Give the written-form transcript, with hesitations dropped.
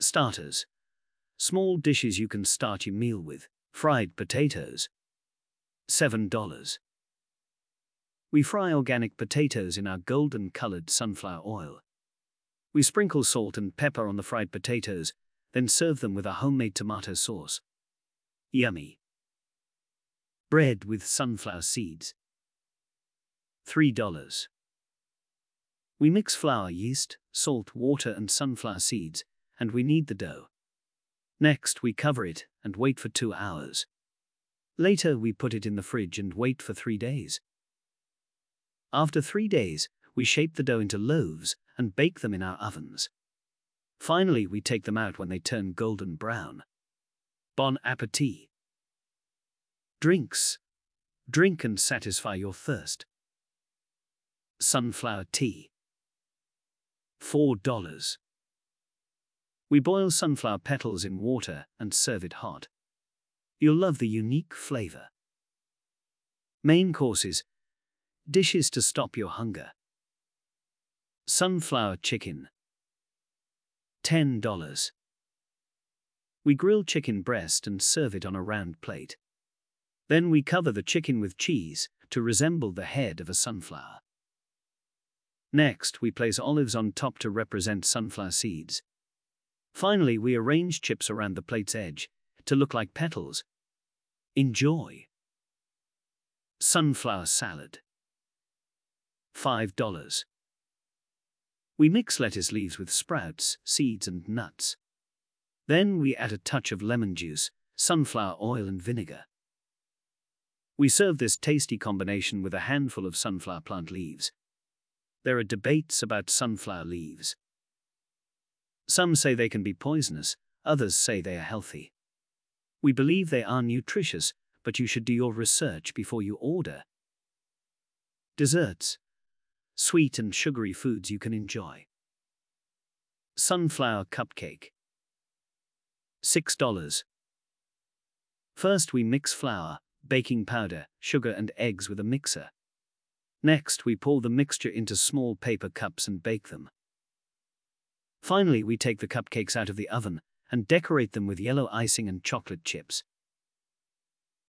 Starters. Small dishes you can start your meal with. Fried potatoes. $7. We fry organic potatoes in our golden-colored sunflower oil. We sprinkle salt and pepper on the fried potatoes, then serve them with a homemade tomato sauce. Yummy. Bread with sunflower seeds. $3. We mix flour, yeast, salt, water, and sunflower seeds, and we knead the dough. Next, we cover it and wait for 2 hours. Later, we put it in the fridge and wait for 3 days. After 3 days, we shape the dough into loaves and bake them in our ovens. Finally, we take them out when they turn golden brown. Bon appetit. Drinks. Drink and satisfy your thirst. Sunflower tea. $4. We boil sunflower petals in water and serve it hot. You'll love the unique flavor. Main courses. Dishes to stop your hunger. Sunflower chicken. $10. We grill chicken breast and serve it on a round plate. Then we cover the chicken with cheese to resemble the head of a sunflower. Next, we place olives on top to represent sunflower seeds. Finally, we arrange chips around the plate's edge to look like petals. Enjoy. Sunflower salad. $5. We mix lettuce leaves with sprouts, seeds, and nuts. Then we add a touch of lemon juice, sunflower oil, and vinegar. We serve this tasty combination with a handful of sunflower plant leaves. There are debates about sunflower leaves. Some say they can be poisonous, others say they are healthy. We believe they are nutritious, but you should do your research before you order. Desserts. Sweet and sugary foods you can enjoy. Sunflower cupcake. $6. First, we mix flour, baking powder, sugar, and eggs with a mixer. Next, we pour the mixture into small paper cups and bake them. Finally, we take the cupcakes out of the oven and decorate them with yellow icing and chocolate chips.